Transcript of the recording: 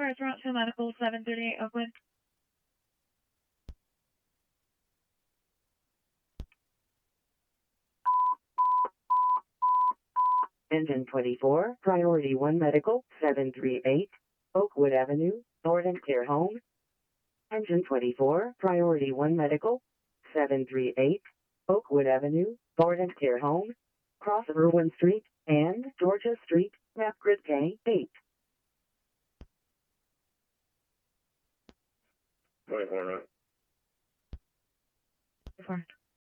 24, Toronto Medical 738 Oakland. Engine 24, Priority 1 Medical 738, Oakwood Avenue, Thornton Care Home. Engine 24, Priority 1 Medical 738, Oakwood Avenue, Thornton Care Home. Cross Irwin Street and Georgia Street, map grid K8. 24, right? 24.